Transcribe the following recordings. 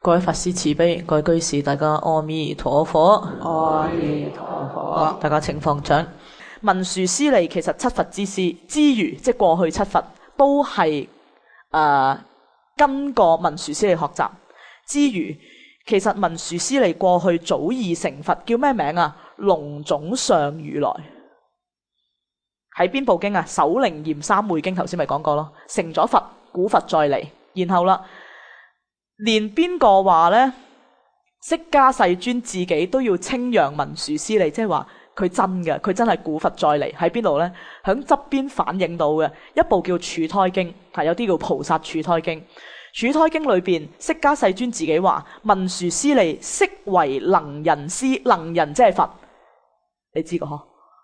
各位法師慈悲，各位居士，大家阿彌陀佛。 阿彌陀佛。 大家請放掌。文殊師利其實七佛之師之餘，即係過去七佛都係跟過文殊師利學習之餘，其實文殊師利過去早已成佛，叫咩名啊？龍種上如來。喺邊部經啊？首楞嚴三昧經，頭先咪講過咯。成咗佛，古佛再嚟，然後啦。連邊個話呢？釋迦世尊自己都要稱揚文殊師利，即係話佢真嘅，佢真係古佛再嚟。喺邊度呢？響側邊反映到嘅一部叫《柱胎經》，係有啲叫《菩薩柱胎經》。《柱胎經》裏邊，釋迦世尊自己話文殊師利悉為能仁師，能仁即係佛，你知個嗬？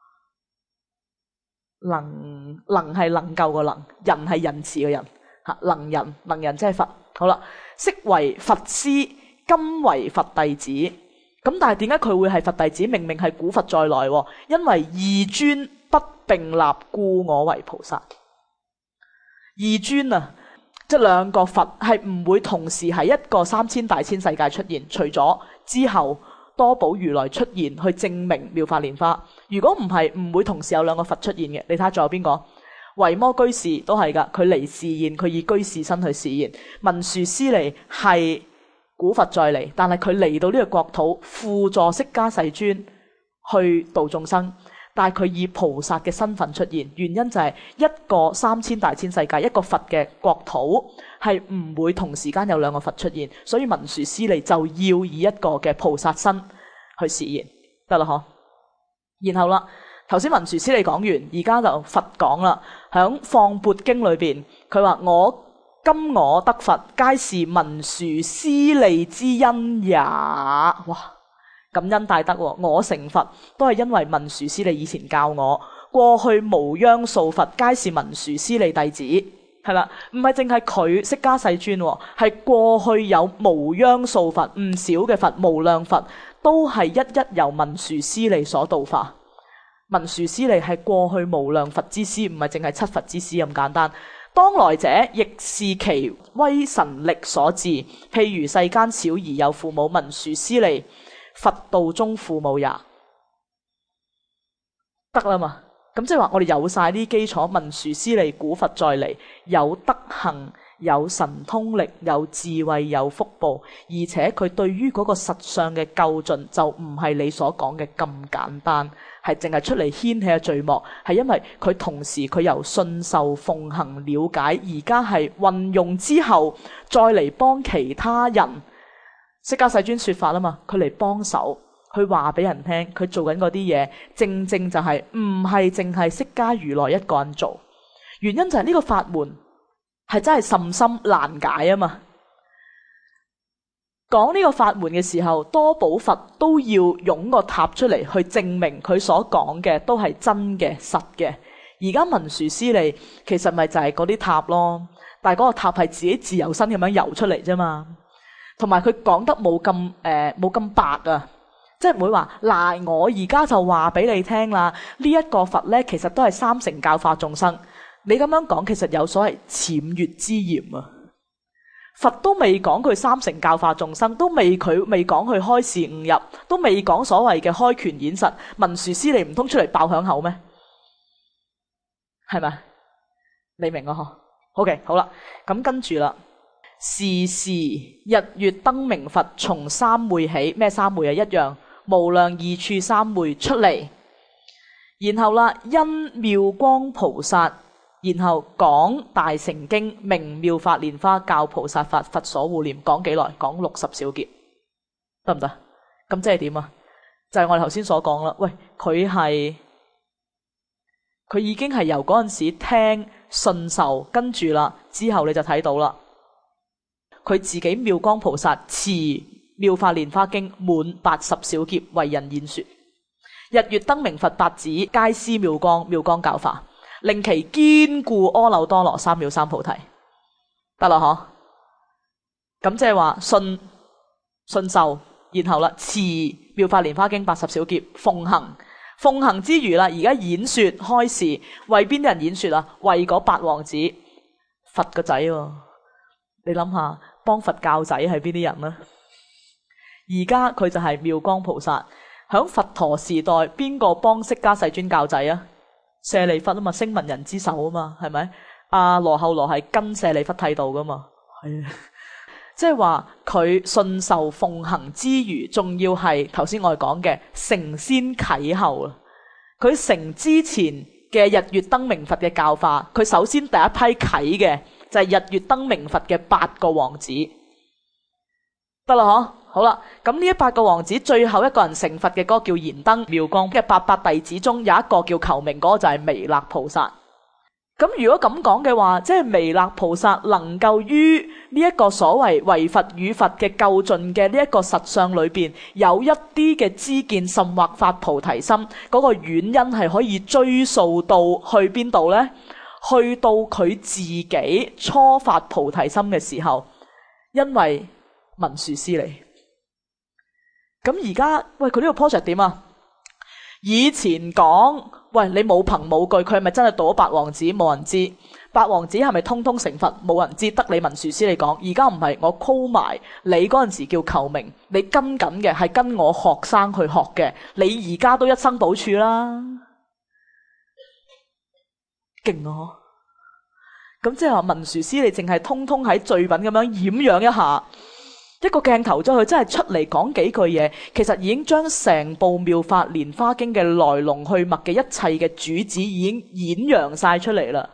能係能夠個能，仁係仁慈嘅人，能仁即係佛。好啦，昔為佛師，今為佛弟子。咁但係點解佢會係佛弟子？明明係古佛再來，因為二尊不並立，故我為菩薩。二尊啊，即係兩個佛係唔會同時喺一個3000大千世界出現，除咗之後多寶如來出現去證明妙法蓮花。如果唔係，唔會同時有兩個佛出現嘅。你睇下仲有邊個？維摩居士都係噶，佢嚟示現，佢以居士身去示現。文殊師利係古佛再嚟，但係佢嚟到呢個國土輔助釋迦世尊去度眾生，但係佢以菩薩嘅身份出現，原因就係一個3000大千世界，一個佛嘅國土係唔會同時間有兩個佛出現，所以文殊師利就要以一個嘅菩薩身去示現，得啦嗬。然後啦。頭先文殊師利講完，而家就佛講啦。響放缽經裏邊，佢話今我得佛，皆是文殊師利之恩也。哇，感恩大德喎！我成佛都係因為文殊師利以前教我。過去無央數佛，皆是文殊師利弟子，係啦，唔係淨係佢釋迦世尊，係過去有無央數佛，唔少嘅佛，無量佛，都係一一由文殊師利所度化。文殊師利係過去無量佛之師，唔係淨係七佛之師咁簡單。當來者亦是其威神力所致，譬如世間小兒有父母，文殊師利佛道中父母也。得啦嘛，咁即係話我哋有晒啲基礎，文殊師利古佛再嚟，有德行，有神通力，有智慧，有福報，而且佢對於嗰個實相嘅究盡就唔係你所講嘅咁簡單，係淨係出嚟掀起嘅序幕，係因為佢同時佢由信受奉行了解，而家係運用之後再嚟幫其他人。釋迦世尊說法啊嘛，佢嚟幫手去話俾人聽，佢做緊嗰啲嘢，正正就係唔係淨係釋迦如來一個人做，原因就係呢個法門係真係甚深難解啊嘛。講呢個法門嘅時候，多寶佛都要湧個塔出嚟去證明佢所講嘅都係真嘅實嘅。而家文殊師利其實咪就係嗰啲塔咯，但係嗰個塔係自己自由身咁樣游出嚟啫嘛。同埋佢講得冇咁白啊，即係唔會話嗱，我而家就話俾你聽啦，呢一個佛咧其實都係三乘教化眾生。你咁樣講其實有所謂僭越之嫌啊！佛都未講佢三乘教化眾生，都未講佢開示悟入，都未講所謂嘅開權演實，文殊師利唔通出嚟爆響口咩？係咪？你明啊？嗬 ？OK， 好啦，咁跟住啦，時時日月燈明佛從三昧起，咩三昧啊？一樣無量義處三昧出嚟，然後啦，因妙光菩薩。然後講大乘經，明妙法蓮花，教菩薩法，佛所護念。講幾耐？講60小劫，得唔得？咁即係點啊？就係我哋頭先所講啦。喂，佢已經係由嗰陣時聽信受，跟住啦，之後你就睇到啦。佢自己妙光菩薩持妙法蓮花經滿80小劫，為人演說。日月燈明佛八子皆施妙光，妙光教化。令其堅固阿耨多羅三藐三菩提，得啦嗬。咁即係話信受，然後啦持妙法蓮花經80小劫，奉行之餘啦，而家演說開示，為邊啲人演說啊？為嗰八王子，佛個仔喎。你諗下， 幫佛教仔係邊啲人呢？而家佢就係妙光菩薩。響佛陀時代，邊個幫釋迦世尊教仔啊？舍利弗啊嘛，聲聞人之首啊嘛，係咪？阿羅睺羅係跟舍利弗剃度噶嘛，係啊。即係話佢信受奉行之餘，仲要係頭先我哋講嘅承先啟後啊！佢承之前嘅日月燈明佛嘅教化，佢首先第一批啟嘅就係日月燈明佛嘅8個王子，得啦嗬，好啦，咁呢8個王子最後一個人成佛嘅嗰個叫燃燈妙光嘅800弟子中有一個叫求明，嗰個就係彌勒菩薩。咁如果咁講嘅話，即係彌勒菩薩能夠於呢一個所謂為佛與佛嘅究盡嘅呢一個實相裏邊，有一啲嘅知見甚或發菩提心，嗰個原因係可以追溯到去邊度呢？去到佢自己初發菩提心嘅時候，因為文殊師利。咁而家喂，佢呢個 project 點啊？以前講喂，你冇憑冇據，佢係咪真係度咗8王子？冇人知。8王子係咪通通成佛？冇人知，得你文殊師利講。而家唔係，我 call 埋你嗰陣時叫求明，你跟緊嘅係跟我學生去學嘅，你而家都一生補處啦，勁啊！咁即係話文殊師利淨係通通喺罪品咁樣掩養一下。一個鏡頭咗佢真係出嚟講幾句嘢，其實已經將成部妙法蓮華經嘅來龍去脈嘅一切嘅主旨已經演揚晒出嚟啦。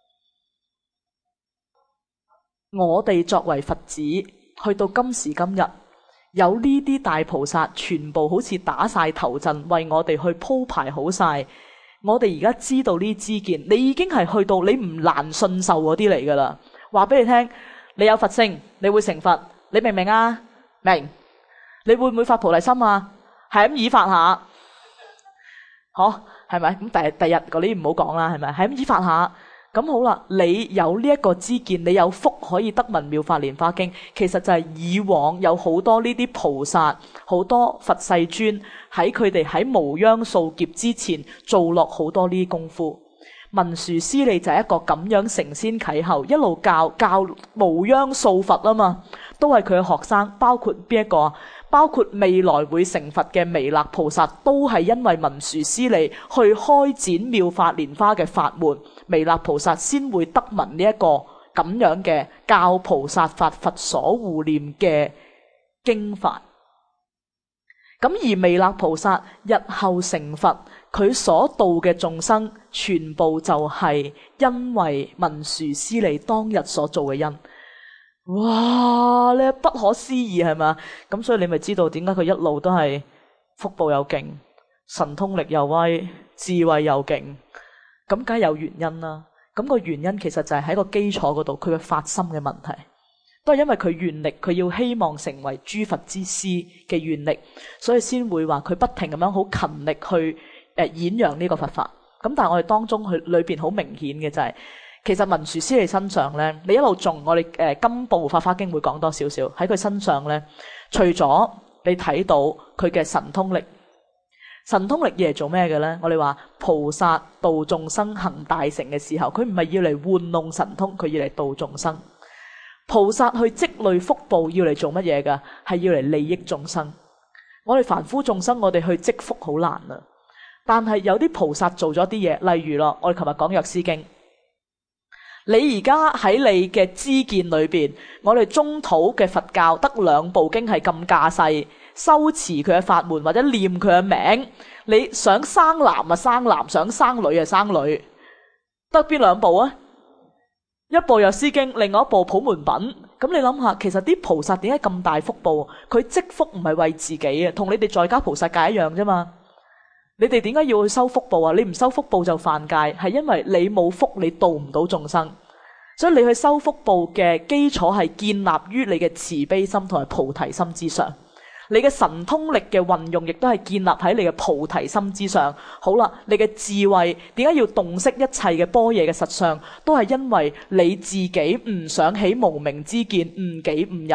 我哋作為佛子，去到今時今日，有呢啲大菩薩全部好似打晒頭陣，為我哋去鋪排好晒。我哋而家知道呢支見，你已經係去到你唔難信受嗰啲嚟噶啦。話俾你聽，你有佛性，你會成佛。你明唔明啊？明。你會唔會發菩提心啊？係咁以發下，好係咪？咁第日嗰啲唔好講啦，係咪？係咁以發下。咁好啦，你有呢一個知見，你有福可以得聞妙法蓮華經，其實就係以往有好多呢啲菩薩，好多佛世尊喺佢哋喺無央數劫之前做落好多呢啲功夫。文殊師利就係一個咁樣承先啟後，一路教無央數佛啊嘛，都係佢嘅學生，包括邊一個啊？包括未來會成佛嘅彌勒菩薩，都係因為文殊師利去開展妙法蓮華嘅法門，彌勒菩薩先會得聞呢一個咁樣嘅教菩薩法佛所護念嘅經法。咁而彌勒菩薩日後成佛，佢所度嘅眾生，全部就係因為文殊師利當日所做嘅因。哇！你不可思議係嘛？咁所以你咪知道點解佢一路都係福報又勁，神通力又威，智慧又勁。咁梗係有原因啦。咁個原因其實就係喺個基礎嗰度，佢嘅發心嘅問題，都係因為佢願力，佢要希望成為諸佛之師嘅願力，所以先會話佢不停咁樣好勤力去演揚呢個佛法。咁但係我哋當中佢裏邊好明顯嘅就係，其實文殊師利身上咧，你一路誦我哋今部法華經會講多少少喺佢身上咧，除咗你睇到佢嘅神通力，神通力要嚟做咩嘅咧？我哋話菩薩度眾生行大成嘅時候，佢唔係要嚟玩弄神通，佢要嚟度眾生。菩薩去積累福報要嚟做乜嘢噶？係要嚟利益眾生。我哋凡夫眾生，我哋去積福好難啊。但係有啲菩薩做咗啲嘢，例如咯，我哋琴日講藥師經。你而家喺你嘅知見裏邊，我哋中土嘅佛教得2部經係咁架勢，修持佢嘅法門或者念佢嘅名，你想生男啊生男，想生女啊生女，得邊2部啊？一部藥師經，另外一部普門品。咁你諗下，其實啲菩薩點解咁大福報？佢積福唔係為自己啊，同你哋在家菩薩戒一樣啫嘛。你哋點解要去修福報啊？你唔修福報就犯戒，係因為你冇福，你度唔到眾生。所以你去修福報嘅基礎係建立於你嘅慈悲心同埋菩提心之上。你嘅神通力嘅運用亦都係建立喺你嘅菩提心之上。好啦，你嘅智慧點解要洞悉一切嘅般若嘅實相？都係因為你自己唔想起無明之見，誤己誤人。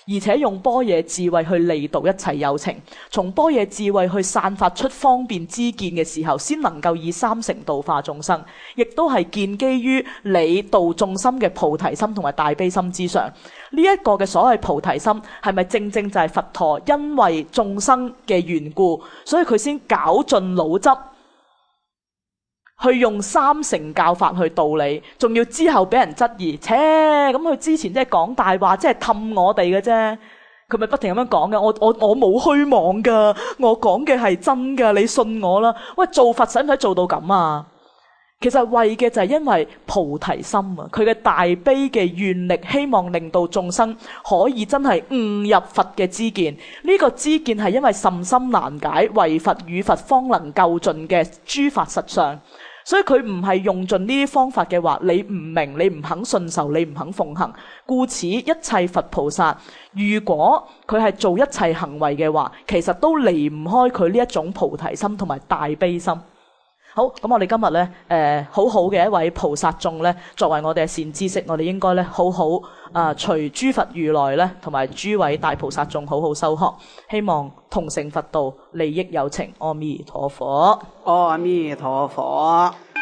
而且用般若智慧去利度一切有情，從般若智慧去散發出方便知見嘅時候，先能夠以三乘度化眾生，亦都係建基於你度眾生嘅菩提心同埋大悲心之上。呢一個嘅所謂菩提心，係咪正正就係佛陀因為眾生嘅緣故，所以佢先絞盡腦汁去用三乘教法去道理，仲要之後俾人質疑，咁佢之前即係講大話，即係氹我哋嘅啫。佢咪不停咁樣講嘅，我冇虛妄噶，我講嘅係真噶，你信我啦。喂，做佛使唔使做到咁啊？其實為嘅就係因為菩提心啊，佢嘅大悲嘅願力，希望令到眾生可以真係悟入佛嘅知見。呢個知見係因為甚深難解，唯佛與佛方能夠盡嘅諸法實相。所以佢唔係用盡呢啲方法嘅話，你唔明，你唔肯信受，你唔肯奉行。故此一切佛菩薩，如果佢係做一切行為嘅話，其實都離唔開佢呢一種菩提心同埋大悲心。好，咁我哋今日咧，好好嘅一位菩薩眾咧，作為我哋嘅善知識，我哋應該咧好好隨諸佛如來咧，同埋諸位大菩薩眾好好修學，希望同成佛道，利益有情。阿彌陀佛， 阿彌陀佛。